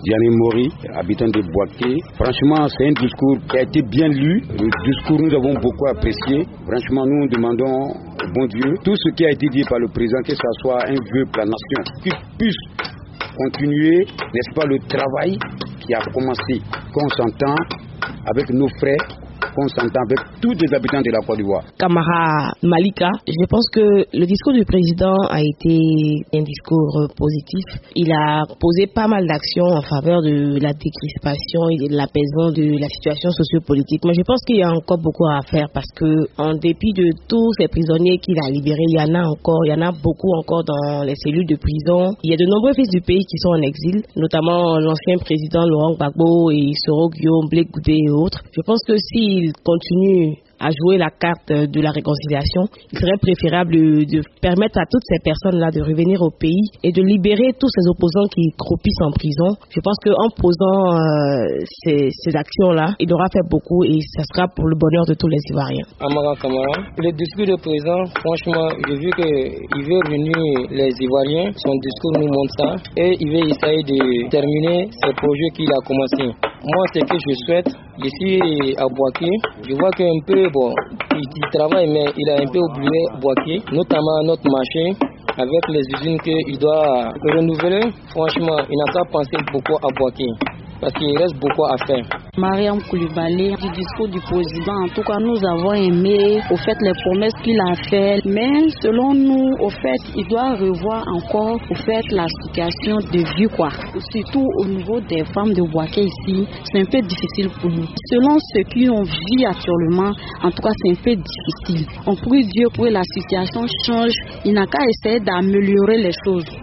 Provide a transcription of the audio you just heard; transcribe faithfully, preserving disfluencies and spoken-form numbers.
Diané Mori, habitant de Boaké. Franchement, c'est un discours qui a été bien lu. Le discours, nous avons beaucoup apprécié. Franchement, nous demandons au bon Dieu tout ce qui a été dit par le président, que ce soit un vœu pour la nation, qu'il puisse continuer, n'est-ce pas, le travail qui a commencé, qu'on s'entend avec nos frères, qu'on s'entend avec tous les habitants de la Côte d'Ivoire. Camara Malika, je pense que le discours du président a été un discours positif. Il a posé pas mal d'actions en faveur de la décrispation et de l'apaisement de la situation sociopolitique. Mais je pense qu'il y a encore beaucoup à faire parce que, en dépit de tous ces prisonniers qu'il a libérés, il y en a encore, il y en a beaucoup encore dans les cellules de prison. Il y a de nombreux fils du pays qui sont en exil, notamment l'ancien président Laurent Gbagbo et Soro Guillaume, Blé Goudé et autres. Je pense que s'il continue à jouer la carte de la réconciliation, il serait préférable de, de permettre à toutes ces personnes-là de revenir au pays et de libérer tous ces opposants qui croupissent en prison. Je pense qu'en posant euh, ces, ces actions-là, il aura fait beaucoup et ça sera pour le bonheur de tous les Ivoiriens. Amara Kamara, le discours du président, franchement, j'ai vu qu'il veut réunir les Ivoiriens. Son discours nous montre ça et il veut essayer de terminer ce projet qu'il a commencé. Moi, ce que je souhaite, ici à Boaké, je vois qu'un peu, bon, il, il travaille, mais il a un peu oublié Boaké, notamment notre marché, avec les usines qu'il doit renouveler. Franchement, il n'a pas pensé beaucoup à Boaké, parce qu'il reste beaucoup à faire. Mariam Koulibaly, du discours du président, en tout cas nous avons aimé au fait les promesses qu'il a faites, mais selon nous, au fait, il doit revoir encore au fait la situation de vie, quoi. Surtout au niveau des femmes de Boaké ici, c'est un peu difficile pour nous. Selon ce qu'on vit actuellement, en tout cas c'est un peu difficile. On prie Dieu pour que la situation change, il n'a qu'à essayer d'améliorer les choses.